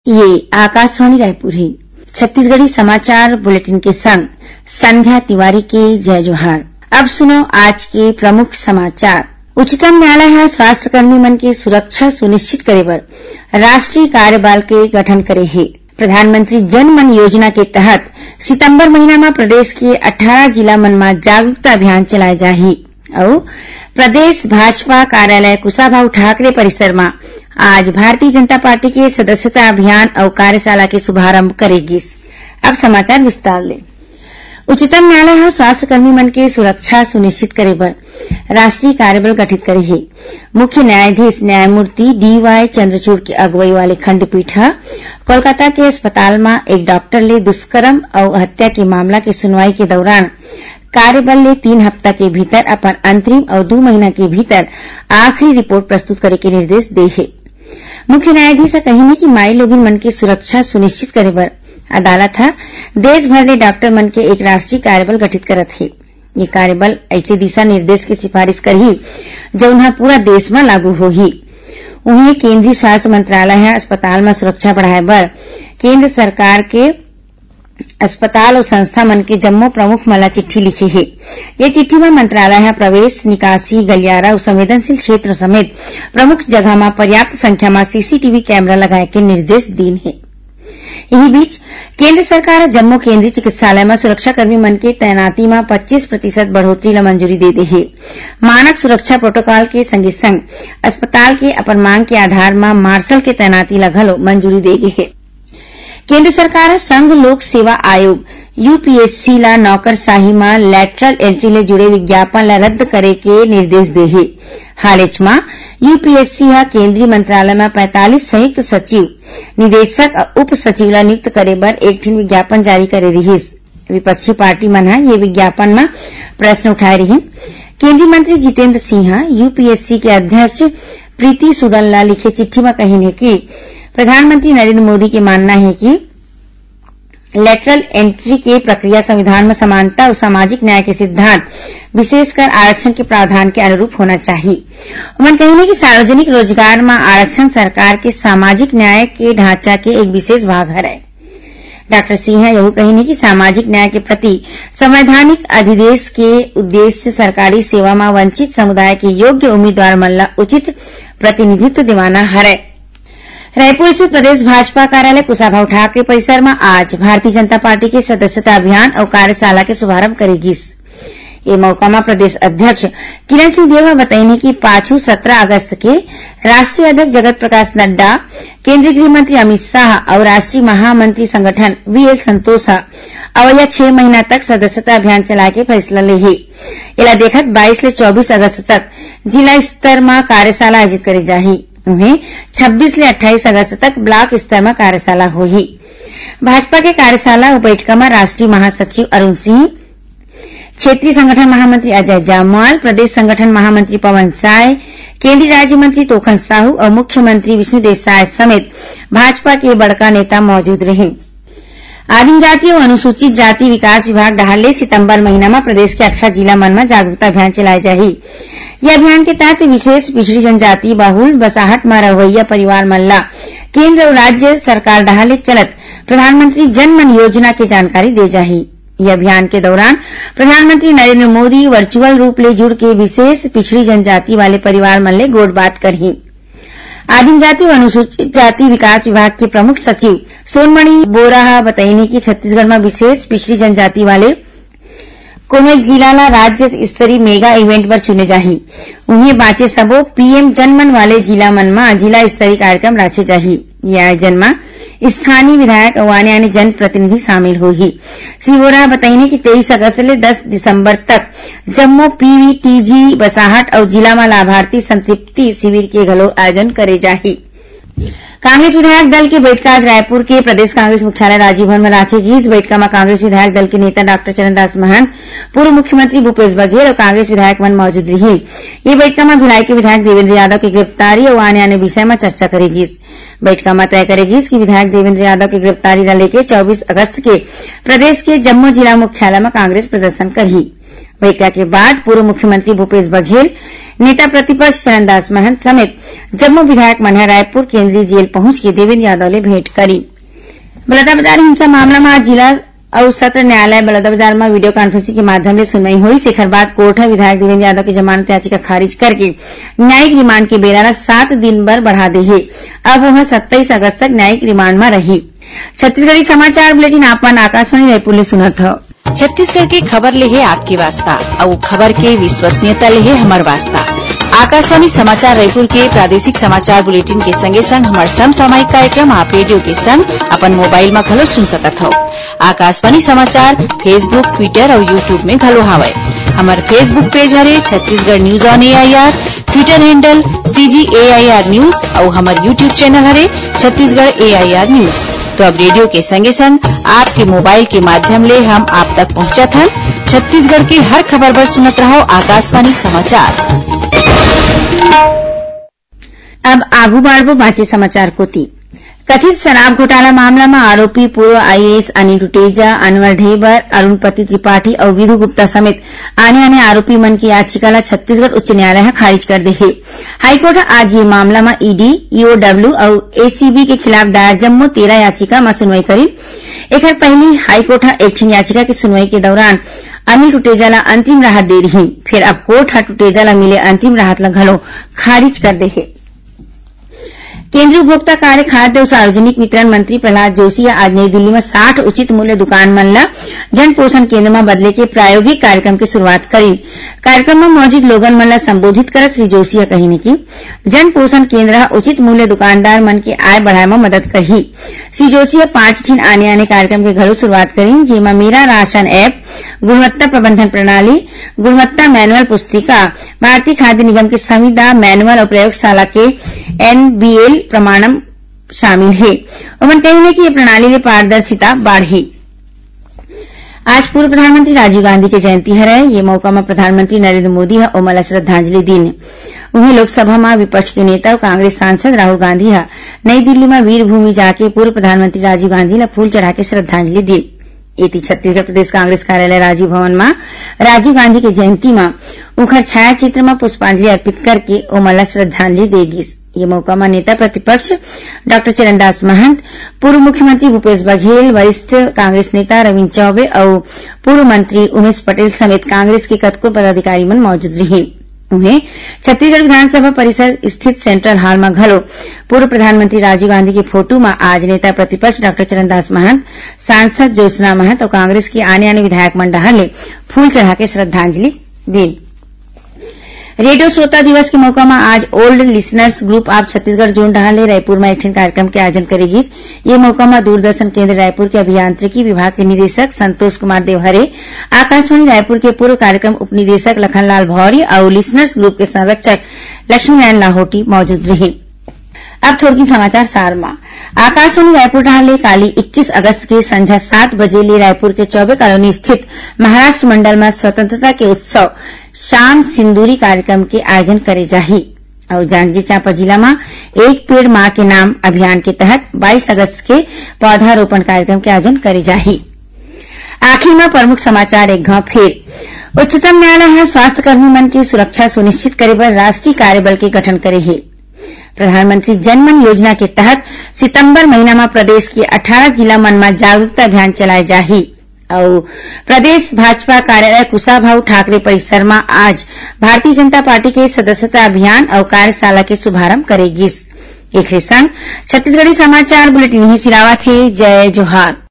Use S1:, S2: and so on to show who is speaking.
S1: ये आकाशवाणी रायपुर है। छत्तीसगढ़ी समाचार बुलेटिन के संग संध्या तिवारी के जय जोहार। अब सुनो आज के प्रमुख समाचार। उच्चतम न्यायालय स्वास्थ्य कर्मी मन के सुरक्षा सुनिश्चित करे बर राष्ट्रीय कार्यबल के गठन करे है। प्रधानमंत्री जन मन योजना के तहत सितंबर महीना में प्रदेश के 18 जिला मन में जागरूकता अभियान चलाए जाही और प्रदेश भाजपा कार्यालय कुशाभाऊ ठाकरे परिसर में आज भारतीय जनता पार्टी के सदस्यता अभियान और कार्यशाला के शुभारंभ करेगी। अब समाचार विस्तार ले। उच्चतम न्यायालय स्वास्थ्य कर्मी मन के सुरक्षा सुनिश्चित करे बर राष्ट्रीय कार्यबल गठित करे है। मुख्य न्यायाधीश न्यायमूर्ति DY चंद्रचूड़ की अगुवाई वाले खंडपीठ कोलकाता के अस्पताल में एक डॉक्टर ले दुष्कर्म और हत्या के मामला की सुनवाई के दौरान कार्यबल ने 3 हफ्ता के भीतर अपन अंतरिम और 2 महीना के भीतर आखिरी रिपोर्ट प्रस्तुत करे के निर्देश दे है। मुख्य न्यायाधीश कही कि माई लोगिन मन की सुरक्षा सुनिश्चित करे बर अदालत देश भर में डॉक्टर मन के एक राष्ट्रीय कार्यबल गठित करत है। ये कार्यबल ऐसे दिशा निर्देश की सिफारिश करही जौन पूरा देश में लागू होही। उन्हें केंद्रीय स्वास्थ्य मंत्रालय अस्पताल में सुरक्षा बढ़ाए बर केंद्र सरकार के अस्पताल और संस्था मन के जम्मो प्रमुख मला चिट्ठी लिखी है। ये चिट्ठी में मंत्रालय प्रवेश निकासी गलियारा और संवेदनशील क्षेत्रों समेत प्रमुख जगह में पर्याप्त संख्या में CCTV कैमरा लगाए के निर्देश दीन है। यही बीच केंद्र सरकार जम्मू केंद्रीय चिकित्सालय में सुरक्षाकर्मी मन के तैनाती में 25% बढ़ोतरी ला मंजूरी दे दी है। मानक सुरक्षा प्रोटोकॉल के संगे संग अस्पताल के अपन मांग के आधार में मार्शल के तैनाती ला घलो मंजूरी दे दी है। केंद्र सरकार संघ लोक सेवा आयोग UPSC ला नौकरशाही में लैटरल एंट्री ले जुड़े विज्ञापन ला रद्द करे के निर्देश दे है। हालेच में UPSC केंद्रीय मंत्रालय में 45 संयुक्त सचिव निदेशक और उप सचिव ला नियुक्त करे बर एक ठिन विज्ञापन जारी करे रहीस। विपक्षी पार्टी मन ये विज्ञापन में प्रश्न उठाए रही। केंद्रीय मंत्री जितेंद्र सिंह UPSC के अध्यक्ष प्रीति सुदन ला लिखे चिट्ठी में कही है कि प्रधानमंत्री नरेंद्र मोदी के मानना है कि लैटरल एंट्री के प्रक्रिया संविधान में समानता और सामाजिक न्याय के सिद्धांत विशेषकर आरक्षण के प्रावधान के अनुरूप होना चाहिए। उन्होंने कही कि सार्वजनिक रोजगार में आरक्षण सरकार के सामाजिक न्याय के ढांचा के एक विशेष भाग है। डॉक्टर सिंह यह कही कि सामाजिक न्याय के प्रति संवैधानिक अधिदेश के उद्देश्य सरकारी सेवा में वंचित समुदाय के योग्य उम्मीदवार मन ला उचित प्रतिनिधित्व दिवाना है। रायपुर स्थित प्रदेश भाजपा कार्यालय कुशाभाऊ ठाकरे परिसर में आज भारतीय जनता पार्टी के सदस्यता अभियान और कार्यशाला के शुभारंभ करेगी। ये मौका में प्रदेश अध्यक्ष किरण सिंह देव बताइने कि पाछू 17 अगस्त के राष्ट्रीय अध्यक्ष जगत प्रकाश नड्डा, केंद्रीय गृह मंत्री अमित शाह और राष्ट्रीय महामंत्री संगठन VL संतोष अवैया 6 महीना तक सदस्यता अभियान चलाए के फैसला ले है। इला देखत 22 ले 24 अगस्त तक जिला स्तर में कार्यशाला आयोजित करे जाही। उन्हें 26 ले 28 अगस्त तक ब्लॉक स्तर में कार्यशाला होगी। भाजपा के कार्यशाला और बैठक में राष्ट्रीय महासचिव अरुण सिंह, क्षेत्रीय संगठन महामंत्री अजय जामवाल, प्रदेश संगठन महामंत्री पवन साय, केंद्रीय राज्य मंत्री तोखन साहू और मुख्यमंत्री विष्णुदेव साय समेत भाजपा के बड़का नेता मौजूद रहे। आदिम जाति और अनुसूचित जाति विकास विभाग डहाले सितंबर महीना में प्रदेश के 18 जिला मन में जागरूकता अभियान चलाए जाही। यह अभियान के तहत विशेष पिछड़ी जनजाति बहुल बसाहट में रवैया परिवार मल्ला केंद्र और राज्य सरकार डहाले चलत प्रधानमंत्री जन मन योजना की जानकारी दे जाही। यह अभियान के दौरान प्रधानमंत्री नरेंद्र मोदी वर्चुअल रूप ले जुड़ के विशेष पिछड़ी जनजाति वाले परिवार मन ले गोड़ बात करही। आदिम जाति और अनुसूचित जाति विकास विभाग के प्रमुख सचिव सोनमणि बोरा बताइने कि छत्तीसगढ़ में विशेष पिछड़ी जनजाति वाले कोनो एक जिला ला राज्य स्तरीय मेगा इवेंट पर चुने जाही। उन्हें बाँचे सबो PM जनमन वाले जिला मन में जिला स्तरीय कार्यक्रम राखे जाही। यह आयोजन में स्थानीय विधायक और आने जन प्रतिनिधि शामिल होगी। श्री बोरा बताइने कि 23 अगस्त से 10 दिसंबर तक जम्मू PVTG बसाहट और जिला में लाभार्थी संतृप्ति शिविर के घलो आयोजन करे जाही। कांग्रेस विधायक दल की बैठक आज रायपुर के प्रदेश कांग्रेस मुख्यालय राजीव भवन में राखेगी। इस बैठक में कांग्रेस विधायक दल के नेता डॉक्टर चरणदास महंत, पूर्व मुख्यमंत्री भूपेश बघेल और कांग्रेस विधायक मन मौजूद रही। ये बैठक में भिलाई के विधायक देवेंद्र यादव की गिरफ्तारी और आने विषय में चर्चा करेगी। बैठक में तय करेगी कि विधायक देवेंद्र यादव की गिरफ्तारी न लेकर 24 अगस्त के प्रदेश के जम्मू जिला मुख्यालय में कांग्रेस प्रदर्शन करही। बैठक के बाद पूर्व मुख्यमंत्री भूपेश बघेल, नेता प्रतिपक्ष चरणदास महंत समेत जम्मू विधायक मनहर रायपुर केंद्रीय जेल पहुंच के देवेंद्र यादव ले भेंट करी। बलौदाबाजार हिंसा मामला में आज जिला और सत्र न्यायालय बलौदाबाजार में वीडियो कॉन्फ्रेंसिंग के माध्यम से सुनवाई हुई। एकर बाद कोर्ट विधायक देवेंद्र यादव की जमानत याचिका खारिज करके न्यायिक रिमांड के बेरा 7 दिन बर बढ़ा दी है। अब वह 27 अगस्त तक न्यायिक रिमांड में रही। छत्तीसगढ़ी समाचार बुलेटिन आपन आकाशवाणी रायपुर ले सुनत हो।
S2: छत्तीसगढ़ की खबर ले है आपकी वास्ता और खबर के विश्वसनीयता ले है हमार वास्ता। आकाशवाणी समाचार रायपुर के प्रादेशिक समाचार बुलेटिन के संगे संग हमार समसामयिक कार्यक्रम आप रेडियो के संग अपन मोबाइल में घलो सुन सकत हो। आकाशवाणी समाचार फेसबुक, ट्विटर और यूट्यूब में घलो हावय। हमार फेसबुक पेज हरे Chhattisgarh news on AIR, Twitter handle CGAIR news और हमार यूट्यूब चैनल हरे छत्तीसगढ़ AIR न्यूज। तो अब रेडियो के संगे संग आपके मोबाइल के माध्यम ले हम आप तक पहुंचत हन। छत्तीसगढ़ की हर खबर पर सुनत रहो आकाशवाणी समाचार।
S1: अब आगू बाढ़बो बाँचे समाचार कोती। कथित शराब घोटाला मामला में आरोपी पूर्व IAS अनिल टुटेजा, अनवर ढेबर, अरुणपति त्रिपाठी और विधु गुप्ता समेत आने आरोपी मन की याचिका ला छत्तीसगढ़ उच्च न्यायालय खारिज कर दे है। हाईकोर्ट आज ये मामला में ED, EOW और ACB के खिलाफ दायर जम्मो 13 याचिका में सुनवाई करी। एकर पहली हाईकोर्ट एक याचिका की सुनवाई के दौरान अनिल टुटेजा ला अंतिम राहत दे रही। फिर अब कोर्ट टुटेजा ला मिले अंतिम राहत ला घलो खारिज कर दे है। केंद्रीय उपभोक्ता कार्य, खाद्य और सार्वजनिक वितरण मंत्री प्रहलाद जोशी आज नई दिल्ली में 60 उचित मूल्य दुकान मन ला जन पोषण केंद्र में बदले के प्रायोगिक कार्यक्रम की शुरुआत करी। कार्यक्रम में मौजूद लोगन मन ला संबोधित करत श्री जोशी कही कि जन पोषण केंद्र उचित मूल्य दुकानदार मन के आय बढ़ाए में मदद करही। श्री जोशी 5 ठिन आने कार्यक्रम के घलो शुरुआत करी, जेमा मेरा राशन ऐप, गुणवत्ता प्रबंधन प्रणाली, गुणवत्ता मैनुअल पुस्तिका, भारतीय खाद्य निगम के संविदा मैनुअल और प्रयोगशाला के NBL प्रमाणम शामिल है। उन्होंने कही कि ये प्रणाली में पारदर्शिता बढ़ी। आज पूर्व प्रधानमंत्री राजीव गांधी की जयंती है। ये मौका में प्रधानमंत्री नरेंद्र मोदी ओमला श्रद्धांजलि दिन। उन्हें लोकसभा में विपक्ष के नेता और कांग्रेस सांसद राहुल गांधी नई दिल्ली में वीर भूमि जाके पूर्व प्रधानमंत्री राजीव गांधी ला फूल चढ़ा के श्रद्धांजलि दी। एती छत्तीसगढ़ प्रदेश कांग्रेस कार्यालय राजीव भवन में राजीव गांधी की जयंती में उनका छाया चित्र में पुष्पांजलि अर्पित करके ओमला श्रद्धांजलि देगी। ये मौका में नेता प्रतिपक्ष डॉक्टर चरणदास महंत, पूर्व मुख्यमंत्री भूपेश बघेल, वरिष्ठ कांग्रेस नेता रविन्द्र चौबे और पूर्व मंत्री उमेश पटेल समेत कांग्रेस के कतको पदाधिकारी मन मौजूद रहे। उन्हें छत्तीसगढ़ विधानसभा परिसर स्थित सेंट्रल हॉल में घलो पूर्व प्रधानमंत्री राजीव गांधी की फोटो में आज नेता प्रतिपक्ष डॉक्टर चरणदास महंत, सांसद ज्योत्सना महंत और कांग्रेस के आने विधायक मंडल ने फूल चढ़ा के श्रद्धांजलि दी। रेडियो श्रोता दिवस के मौका में आज old listeners group of Chhattisgarh zone डहाले रायपुर में एक कार्यक्रम के आयोजन करेगी। ये मौका में दूरदर्शन केंद्र रायपुर के अभियांत्रिकी विभाग के निदेशक संतोष कुमार देवहरे, आकाशवाणी रायपुर के पूर्व कार्यक्रम उपनिदेशक लखनलाल भौरी और लिसनर्स ग्रुप के संरक्षक लक्ष्मीनारायण लाहोटी मौजूद रहे। अब थोड़ी समाचार सार में आकाशवाणी रायपुर डहाले काली 21 अगस्त के संझा 7 बजे ले रायपुर के चौबे कॉलोनी स्थित महाराष्ट्र मंडल में स्वतंत्रता के उत्सव शाम सिंदूरी कार्यक्रम के आयोजन करे जाही। और जांजगीर चांपा जिला में एक पेड़ मां के नाम अभियान के तहत 22 अगस्त के पौधारोपण कार्यक्रम के आयोजन करे जाही। आखिर में प्रमुख समाचार एक घाव फिर उच्चतम न्यायालय स्वास्थ्य कर्मी मन की सुरक्षा सुनिश्चित करे पर राष्ट्रीय कार्यबल के गठन करे है। प्रधानमंत्री जनमन योजना के तहत सितंबर महीना में प्रदेश के 18 जिला मन में जागरूकता अभियान चलाए जाही। और प्रदेश भाजपा कार्यालय कुशाभाऊ ठाकरे परिसर में आज भारतीय जनता पार्टी के सदस्यता अभियान और कार्यशाला के शुभारंभ करेगी। एक संग छत्तीसगढ़ी समाचार बुलेटिन ही सिरावा थे। जय जोहार।